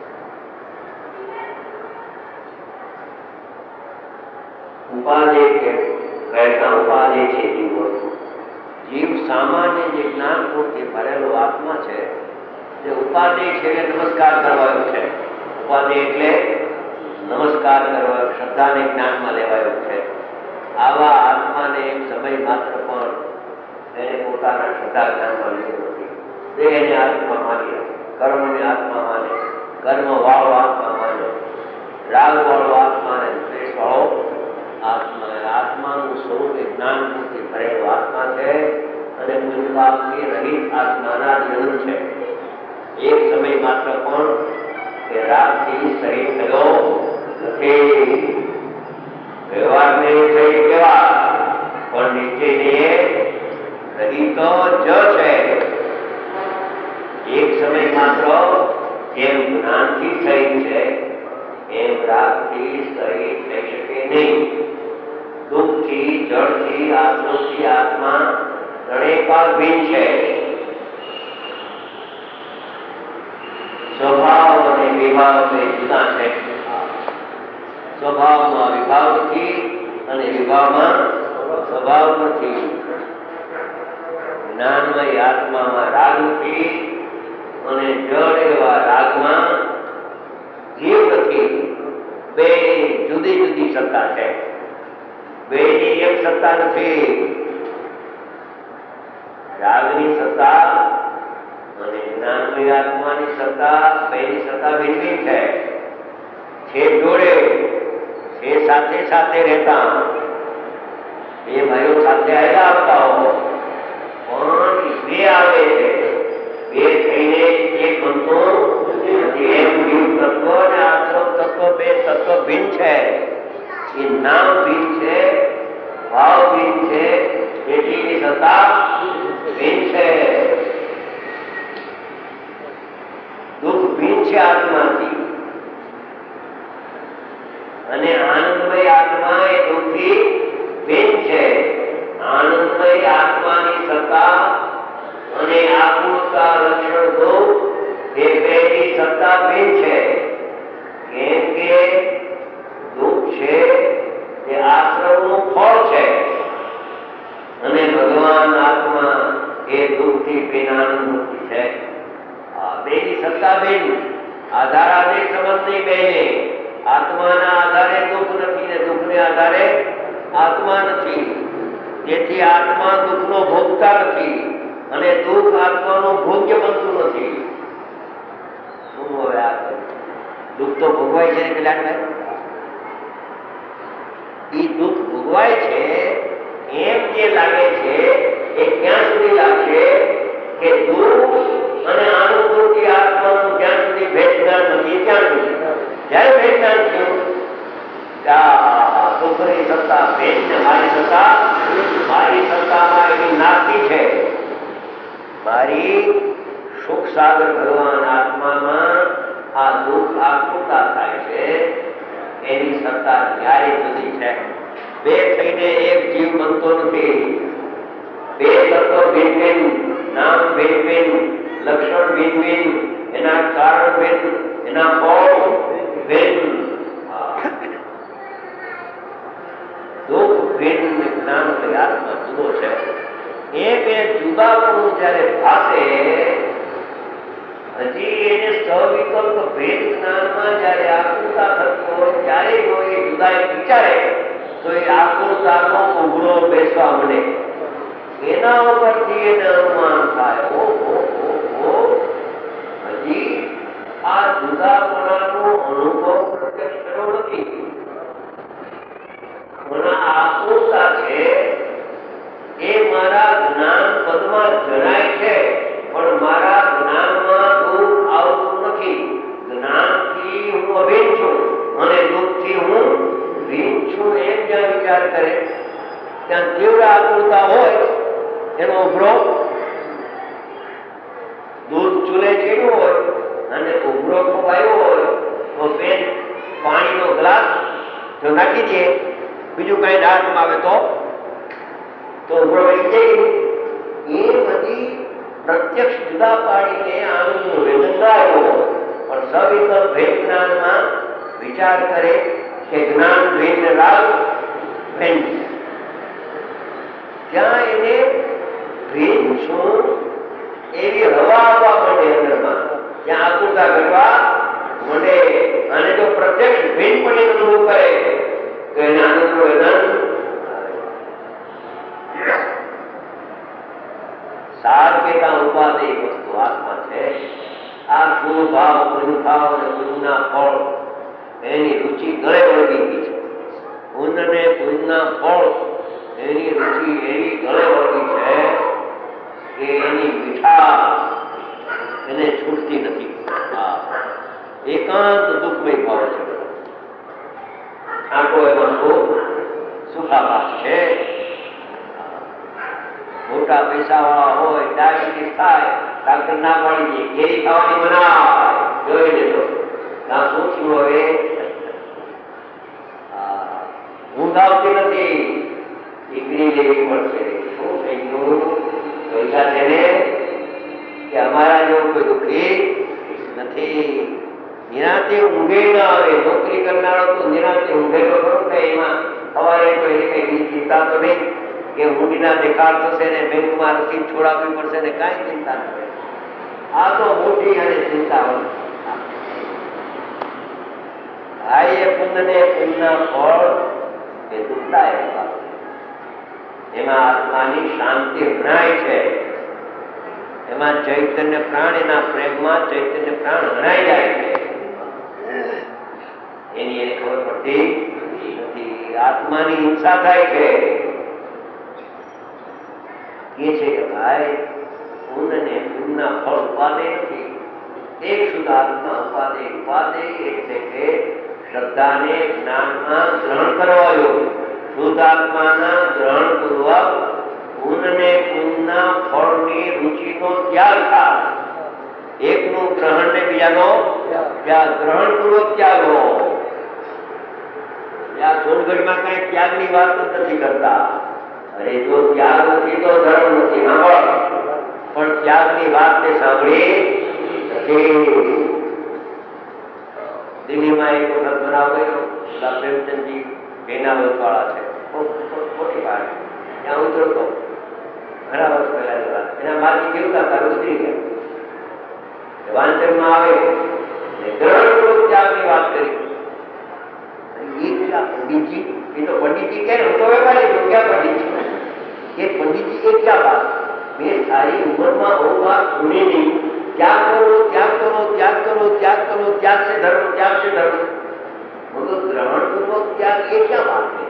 ઉપાદેય કહેતા ઉપાદેય છે જીવ વસ્તુ. જીવ સામાન્ય જે જ્ઞાન પૂર્તિ ભરેલો આત્મા છે જે ઉપાદેય છે એટલે નમસ્કાર કરવાયો છે. ઉપાદેય એટલે નમસ્કાર કરવાયો, શ્રદ્ધાને જ્ઞાનમાં લેવાયો છે. આવા આત્માને એક સમય માત્ર પણ એને પોતાના શ્રદ્ધા જ્ઞાનમાં લીધું નથી. દેહને આત્મા માને, કર્મને આત્મા માને, કર્મ વાળો આત્મા માને, રાગ વાળો આત્મા ને દ્વેષ વાળો આત્મા. આત્માનું સ્વરૂપ એ જ્ઞાન પૂર્તિ ભરેલો આત્મા છે અને પુણ્યપાપથી રહિત આત્માના જન્મ છે. એક સમય માત્ર પણ એ રાગથી સહિત થયો નથી. વ્યવહારને થઈ કેવા પણ નીચેની રહિતો જ છે. એક સમય માત્ર જેમ જ્ઞાનથી સહિત છે એમ રાગથી સહિત થઈ શકે નહીં. દુઃખથી, જળથી, આત્મથી આત્મા ત્રણેય કાળ ભિન્ન છે. સ્વભાવ અને વિભાવ બે જુદા છે. સ્વભાવમાં વિભાવ નથી અને વિભાવમાં સ્વભાવ નથી. જ્ઞાનમય આત્મામાં રાગ નથી અને જળ એવા રાગમાં જીવ નથી. બે જુદી જુદી સત્તા છે. બેની એક સત્તા નથી. રાગની સત્તા અને જ્ઞાનમય આત્માની સત્તા, બેની સત્તા ભિન્ન છે જોડે, છે સાથે સાથે રહેતા, બે ભાઈઓ સાથે આવેલા આવતા હો, પણ બે આવે છે, બે થઈને એક બનતો નથી. એમ જીવ તત્વ અને આશ્રમ તત્વ, બે તત્વ ભિન્ન છે. એ નામ ભિન્ન છે, ભાવ ભિન્ન છે, તેથી સત્તા ભિન્ન છે. દુઃખ ભિન્ન છે આત્માથી, અને આનંદમય આત્મા એ દુઃખથી ભિન્ન છે. આનંદમય આત્માની સત્તા અને આકૃતા લક્ષણ દુઃખ એ બેની સત્તા ભિન્ન છે. કેમ કે દુઃખ છે તે આશ્રમનું ફળ છે, અને ભગવાન આત્મા એ દુઃખથી ભિન્ન આનંદમુક્તિ છે. બેની સત્તા ભિન્ન, આધાર આદેશ સંબંધ નહીં બેને. આત્માના આધારે દુઃખ નથી ને દુઃખને આધારે આત્મા નથી. તેથી આત્મા દુઃખનો ભોગતા નથી અને દુઃખ આત્માનું ભોગ્ય બનતું નથી. શું હવે આ દુઃખ તો ભોગવાય છે ને કલ્યાણભાઈ? એ દુઃખ ભોગવાય છે એમ જે લાગે છે એ ક્યાં સુધી લાગશે કે દુઃખ અને અનુભૂતિ આત્માનું જ્યાં સુધી ભેટગાન નથી ત્યાં સુધી. જયારે ભેટગાન થયું દુઃખની સત્તા ભેટ ને મારી સત્તામાં એની નાસ્તિ છે. મારી સુખ સાગર ભગવાન આત્મામાં આ દુઃખ આકૃતા થાય છે, એની સત્તા ત્યારે જુદી છે. બે થઈને એક જીવ બનતો નથી. બે તત્વ ભિન્ન ભિન્ન, નામ ભિન્ન ભિન્ન, લક્ષણ ભિન્ન ભિન્ન, એના કારણ ભિન્ન, એના ફળ ભિન્ન. દુઃખ ભિન્ન, જ્ઞાન આત્મા જુદો છે. એ બે જુદાપણું જયારે ભાષે, હજી એને સવિકલ્પ ભેદ જ્ઞાનમાં જયારે આકૃતા થતી હોય ત્યારે જો એ જુદા વિચારે તો એ આકૃતાનો ઉઘડો બેસવા મળે. એના ઉપરથી એને અનુમાન થાય, હજી આ જુદાપણાનો અનુભવ પ્રત્યક્ષ થયો નથી. આકૃતા છે એ મારા જ્ઞાન પદમાં જણાય છે, પણ મારા જ્ઞાનમાં દુઃખ આવતું નથી. જ્ઞાનથી હું અભિન્ન છું અને દુઃખથી હું ભિન્ન છું. એમ જ્યાં વિચાર કરે ત્યાં તીવ્ર આકૃતા હોય, એનો ઉભરો દૂધ ચૂલે ચડ્યું હોય અને ઉભરો ખોવાયો હોય તો બેન પાણીનો ગ્લાસ જો નાખી દે, બીજું કઈ હાથમાં આવે તો ઉભરો બેસી જાય. એ બધી પ્રત્યક્ષ જુદા પાડીને આનંદનું વેદન ના આવ્યો, પણ સવિકલ્પ ભેદ જ્ઞાનમાં વિચાર કરે કે જ્ઞાન ભિન્ન, રાગ ભિન્ન. ત્યાં એને ભિન્ન છું એવી હવા આવવા માંડે અંદરમાં, ત્યાં આકૃતા ઘટવા માંડે. અને જો પ્રત્યક્ષ ભિન્ન પણ અનુભવ કરે તો એને આનંદનું વેદન. સાર કેતા ઉપાદેય વસ્તુ આત્મા છે. આ શુભ ભાવ, પુણ્યભાવ અને પુણ્યના ફળ એની રુચિ ગળે વળગી ગઈ છે. પુણ્ય ને પુણ્યના ફળ એની રુચિ એવી ગળે વળગી છે કે એની મીઠા એને છૂટતી નથી. એકાંત દુઃખમય ભાવ છે. આખો એમાં સુખાભાસ છે. મોટા પૈસા વાળા હોય, ડાયાબિટીસ થાય, ડાક્ટર ના પાડી દે, કેરી ખાવાની મના, જોઈ લેજો. ના શું થયું હવે? ઊંઘ આવતી નથી, દીકરી લેવી પડશે. શું થઈ ગયું? પૈસા છે ને કે અમારા જેવું કોઈ દુઃખી નથી. નિરાંતે ઊંઘે ના આવે. નોકરી કરનારો તો નિરાંતે ઊંઘેલો ખરો ને, એમાં સવારે કોઈ કઈ ચિંતા તો નહીં કે ઊંઘના દેખાડ થશે ને બેંકમાં રસીદ છોડાવવી પડશે ને, કાંઈ ચિંતા નથી. આ તો મોટી અને ચિંતા હોય. એ પુણ્ય ને પુણ્યના ફળ એ દુઃખદાયક એમાં આત્માની શાંતિ હણાય છે. એમાં ચૈતન્ય પ્રાણ, એના પ્રેમમાં ચૈતન્ય પ્રાણ હણાઈ જાય છે. એની એને ખબર પડતી નથી. આત્માની હિંસા થાય છે. કે છે કે ભાઈ પુણ્યને પુણ્યના ફળ ઉપાદે નથી. એક શુદ્ધ આત્મા ઉપાદે. ઉપાદે એટલે કે શ્રદ્ધાને જ્ઞાનમાં ગ્રહણ કરવાયો. શુદ્ધ આત્માના ગ્રહણ પૂર્વક પુણ્યને પુણ્યના ફળની રુચિનો ત્યાગ થાય. એકનું ગ્રહણ ને બીજાનો ત્યાગ. ગ્રહણ પૂર્વક ત્યાગ હો. આ સોનગઢમાં કઈ ત્યાગની વાત જ નથી કરતા. અરે જો ત્યાગ નથી તો ધર્મ નથી. પણ ત્યાગની વાત ને સાંભળી નથી. દિલ્હીમાં એક વખત બનાવ ગયો. પ્રેમચંદજી બેનાવત વાળા છે, મોટી વાત. ત્યાં ઉતરતો ઘણા વર્ષ પહેલા. એના માજી કેવું હતા, ઉતરી ગયા. વાંચનમાં આવે ગ્રહણ ત્યાગની વાત કરી. पंडित जी, ये तो पंडित जी कह रहे हो, वाले जो क्या पंडित जी, ये पंडित जी ये क्या बात, मैं सारी उम्र में वो बात सुनी नहीं. त्याग करो, त्याग करो, त्याग करो, त्याग करो, त्याग से धर्म, त्याग से धर्म. मतलब ग्रहण पूर्वक त्याग ये क्या बात है?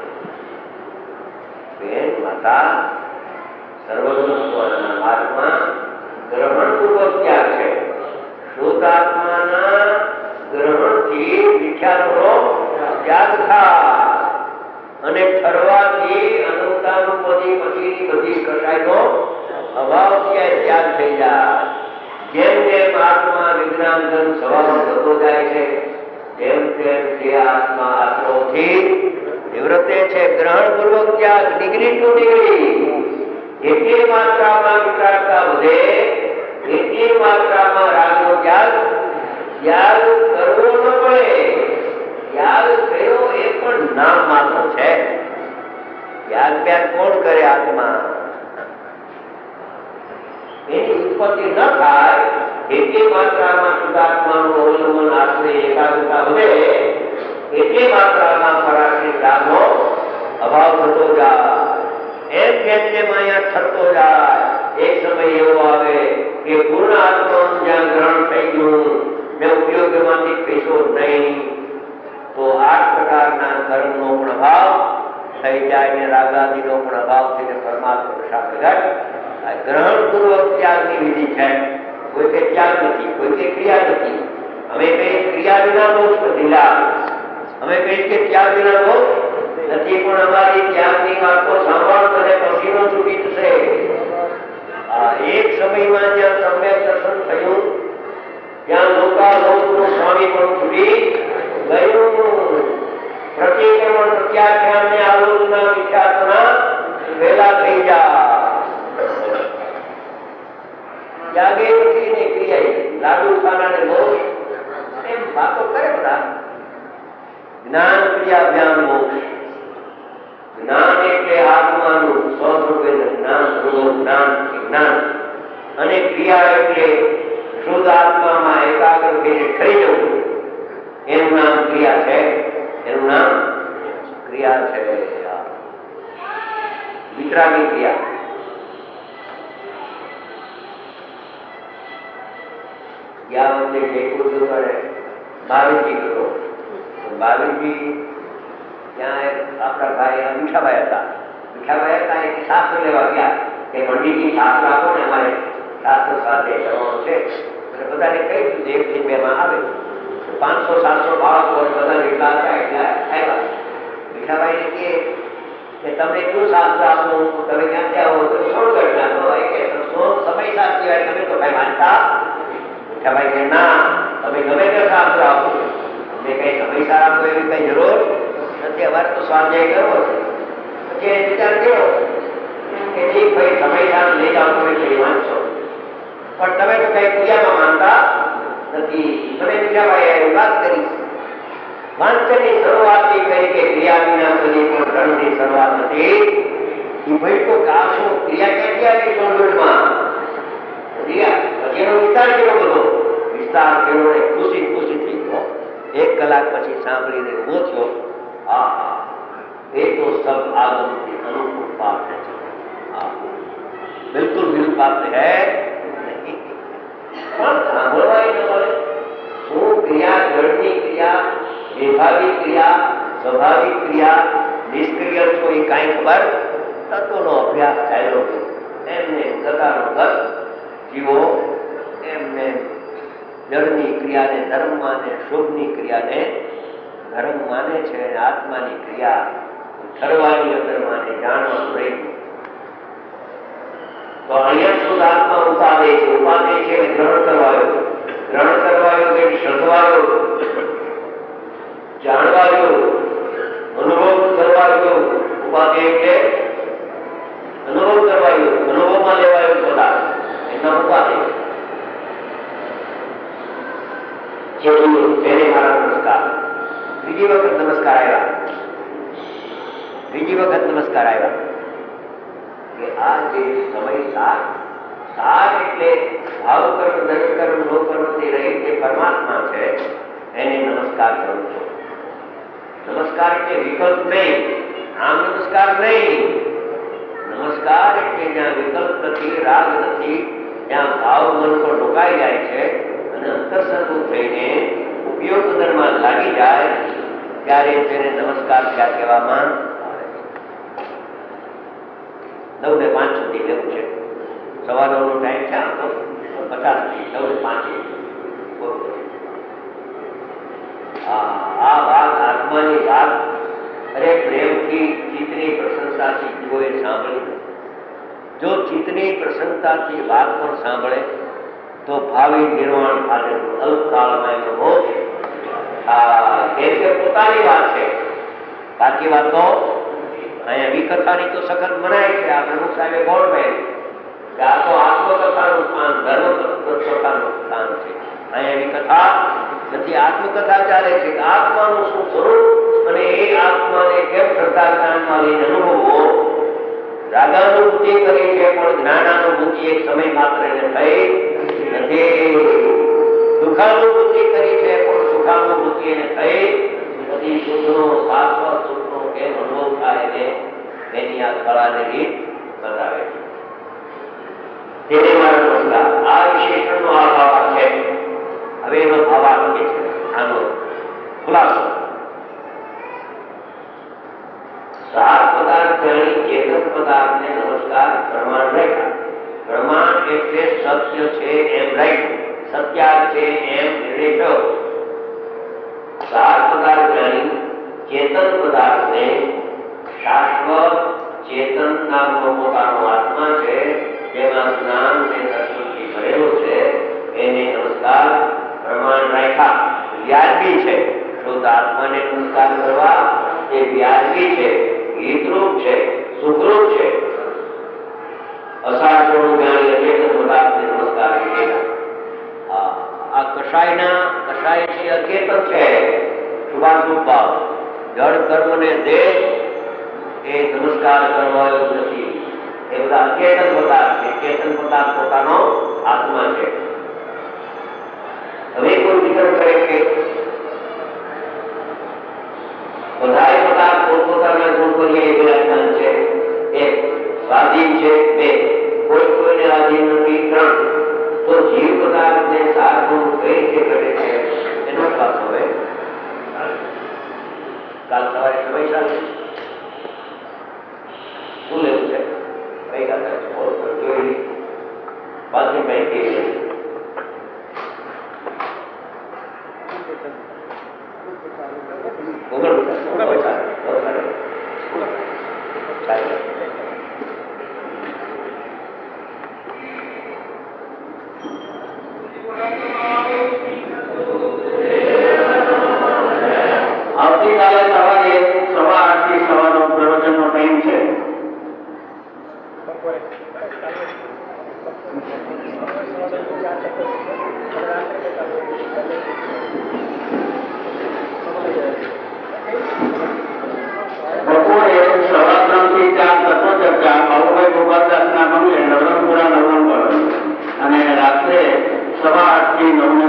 बहन माता सर्वस्व आत्मा ग्रहण पूर्वक त्याग है. शुद्ध आत्माना ગ્રહણથી વિખ્યાતનો ત્યાગ થાય અને ઠરવાથી અનુતાનુપતિ પછીની બધી કસાયનો અભાવ ત્યાગ થઈ જાય. જેમ જેમ આત્મા વિજ્ઞાનજન સ્વભાવ થતો જાય છે તેમ તેમ તે આત્મા આત્રોથી નિવૃત્તે છે. ગ્રહણ પૂર્વક ત્યાગ ડિગ્રી ટુ ડિગ્રી. એટલી માત્રામાં વિતરાગતા વધે, એટલી માત્રામાં રાગનો ત્યાગ કરવો ન પડે. ત્યાગ કર્યો એ પણ નામ માત્ર છે. ત્યાગ કોણ કરે? આત્મા. એની ઉત્પત્તિ ન થાય એટલી માત્રામાં શુદ્ધાત્માનું અવલંબન આશરે એકાગ્રતા વધે, એટલી માત્રામાં પરાશ્રિત રાગનો અભાવ થતો જાય. એમ જેમ જેમ અહીંયા થતો જાય એક સમય એવો આવે કે પૂર્ણ આત્માનું જ્યાં ગ્રહણ થઈ ગયું, મેં ઉપયોગમાંથી પૈસો નહીં, તો 8 પ્રકારના કર્મનો પણ અભાવ થઈ જાય ને રાગાદિનો પણ અભાવ થઈને પરમાત્મા પ્રસાદ પ્રગટ. આ ગ્રહણ પૂર્વક ત્યાગની વિધિ છે. કોઈ કે ત્યાગ નથી, કોઈ કે ક્રિયા નથી. અમે કઈ ક્રિયા વિના મોક્ષ નથી લાભ. અમે કઈ કે ત્યાગ વિના મોક્ષ નથી, પણ અમારી ત્યાગની વાતો સાંભળ અને પછીનો છૂટી જશે. એક સમયમાં જ્યાં સમ્યક દર્શન થયું ત્યાં લોકાલોકનું સ્વામી પણ છૂટી ગયું. પ્રતિક્રમણ પ્રત્યાખ્યાન ને આલોચના વિખ્યાતના વહેલા થઈ જાય. ત્યાગે નથી ને ક્રિયા લાડુ ખાના ને મોક્ષ એમ વાતો કરે બધા. જ્ઞાન ક્રિયાભ્યામ મોક્ષ. જ્ઞાન એટલે આત્માનું સ્વરૂપે જ્ઞાન, જ્ઞાન જ્ઞાન, અને ક્રિયા એટલે શુદ્ધ આત્મામાં એકાગ્ર થઈને થઈ જવું. એનું નામ ક્રિયા છે. એનું નામ ક્રિયા છે. વિતરાગી ક્રિયા. ગયા વખતે જયપુર કરે મહાવીરજી કરો. મહાવીરજી ત્યાં આપણા ભાઈ મીઠાભાઈ હતા. મીઠાભાઈ હતા એક શાસ્ત્ર લેવા ગયા કે પંડિતજી શાસ્ત્ર આપો ને, અમારે શાસ્ત્ર સાથે કરવાનું છે. એટલે બધાને કહી દીધું 1 થી 2 માં આવે. 500-700 બાળકો બધા એટલા હતા એટલા આવ્યા. મીઠાભાઈને કે તમે એટલું શાસ્ત્ર આપો, તમે ક્યાંથી આવો તો સોનગઢ ના તો સમય સાચી હોય તમે તો કઈ માનતા. મીઠાભાઈ કે ના, તમે ગમે તે શાસ્ત્ર આપો, અમને કઈ સમય સારા આપો એવી કઈ જરૂર નથી. અમારે તો સ્વાધ્યાય કરવો છે. પછી એ વિચાર કર્યો કે ઠીક ભાઈ સમય સારા લઈ જાઓ, તમે કઈ વાંચશો, પણ તમે તો કઈ ક્રિયામાં માનતા નથી. મને મીઠાભાઈ એવી વાત કરી. વાંચનની શરૂઆત એ કરી કે ક્રિયા વિના કદી પણ ધર્મની શરૂઆત નથી. એ ભાઈ તો કાશો ક્રિયા ક્યાંથી આવી સોનગઢમાં? ક્રિયા પછી એનો વિસ્તાર કેવો બધો વિસ્તાર કેવો ને ખુશી થઈ ગયો. 1 કલાક પછી સાંભળીને ઉભો થયો. હા, એ તો સબ આગમથી અનુકૂળ પાત્ર છે. બિલકુલ વિરુદ્ધ પાત્ર હૈ નહીં. પણ સાંભળવાય ન મળે. શું ક્રિયા, જળની ક્રિયા, વિભાવિક ક્રિયા, સ્વાભાવિક ક્રિયા, નિષ્ક્રિય છો એ કાંઈ ખબર. તત્વનો અભ્યાસ ચાલ્યો એમને ગતાનુગત જીવો એમને જળની ક્રિયાને ધર્મ માને, શુભની ક્રિયાને ધર્મ માને છે અને આત્માની ક્રિયા ઠરવાની અંદર માને, જાણવાનું રહી. તો અહીંયા શુદ્ધ આત્મા ઉપાદે છે. ઉપાદે છે ગ્રહણ કરવાયો, ગ્રહણ કરવાયો કે શ્રદ્ધવાયો, જાણવાયો, અનુભવ કરવાયો. ઉપાદે એટલે અનુભવ કરવાયો, અનુભવમાં લેવાયો પદાર્થ, એના ઉપાદે. તેને મારા નમસ્કાર. બીજી વખત નમસ્કાર આવ્યા, બીજી વખત નમસ્કાર આવ્યા કે આ જે સમય સાર, સાર એટલે ભાવ કર્મ, દર્શ કર્મ, નો કર્મથી રહી જે પરમાત્મા છે એને નમસ્કાર કરું છું. નમસ્કાર એટલે વિકલ્પ નહીં, આમ નમસ્કાર નહીં. નમસ્કાર એટલે જ્યાં વિકલ્પ નથી, રાગ નથી, ત્યાં ભાવ મન પર રોકાઈ જાય છે અને અંતરસંગું થઈને ઉપયોગ ધર્મમાં લાગી જાય ત્યારે તેને નમસ્કાર ક્યાં કહેવામાં આવે છે. 9 ને 5 સુધી લેવું છે. સવારનો ટાઈમ છે આમ તો 50 થી 9 ને 5. આ વાત આત્માની વાત અરે પ્રેમથી ચિત્તની પ્રશંસાથી જીવોએ સાંભળી. જો ચિત્તની પ્રશંસાથી વાત પણ સાંભળે તો ભાવિ નિર્વાણ પામેલું અલ્પકાળમાં એનો મોહ છે. કેમ કે પોતાની વાત છે, બાકી વાત તો અહીંયા વિકથાની તો સખત મનાય છે. આ પ્રમુખ સાહેબે બોલ બેઠ કે આ તો આત્મકથાનું સ્થાન, ધર્મ કથાનું સ્થાન છે. અહીંયા વિકથા નથી, આત્મકથા ચાલે છે કે આત્માનું શું સ્વરૂપ અને એ આત્માને કેમ શ્રદ્ધા જ્ઞાનમાં લઈને અનુભવો. રાગાનુભૂતિ કરી છે પણ જ્ઞાનાનુભૂતિ એક સમય માત્ર એને થઈ નથી. દુઃખાનુભૂતિ કરી છે પણ સુખાનુભૂતિ એને થઈ નથી. સુખનો શાશ્વત સુખનો કેમ અનુભવ થાય એને એની આ કળાને રીત બતાવે છે. તેને મારા નમસ્કાર. આ વિશેષણનો આ ભાવ છે. હવે એનો ભાવાર્થ છે, આનો ખુલાસો. સાર પદાર્થ જાણી ચેતન પદાર્થને નમસ્કાર પ્રમાણ રાખ્યા. પ્રમાણ એટલે સત્ય છે એમ રાખ્યું, સત્યાર્થ છે એમ નિર્દેશો. સાર પદાર્થ જાણી ચેતન પદાર્થને શાશ્વત ચેતન નામનો પોતાનો આત્મા છે જેમાં જ્ઞાન અને દર્શનથી ભરેલો છે એને નમસ્કાર પ્રમાણ રાખ્યા. વ્યાજબી છે. શુદ્ધ આત્માને નમસ્કાર કરવા એ વ્યાજબી છે, હિતરૂપ છે, સુખરૂપ છે. અસારનું જ્ઞાની અચેતન પદાર્થને નમસ્કાર કર્યા. આ કષાય છે અચેતન છે. શુભાશુભ ભાવ, જળ કર્મ ને દેહ એ નમસ્કાર કરવાયો નથી. એ બધા અચેતન પદાર્થ છે. ચેતન પદાર્થ પોતાનો આત્મા છે. હવે કોઈ વિચાર કરે કે બધા પદાર્થ પોતપોતાના ગુણ કરીએ એ વિરાજમાન છે. એક સ્વાધીન છે, બે કોઈ કોઈને આધીન નથી, ત્રણ તો જીવ પદાર્થને સારું કઈ રીતે કરે છે એનો ક્લાસ હવે કાલ સવારે સમય ચાલે શું લેવું છે કઈ કાલે જોઈ બાકી કઈ કે આવતીકાલે સવારે 8:15 થી 9:15 પ્રવચનનો ટાઈમ છે. બપોરે 3:15 થી 4 તત્વચર્ચા બાબુભાઈ ગોપાલદાસના બંગલે નવરંગપુરા નવરંગપુર અને રાત્રે 8:15 થી 9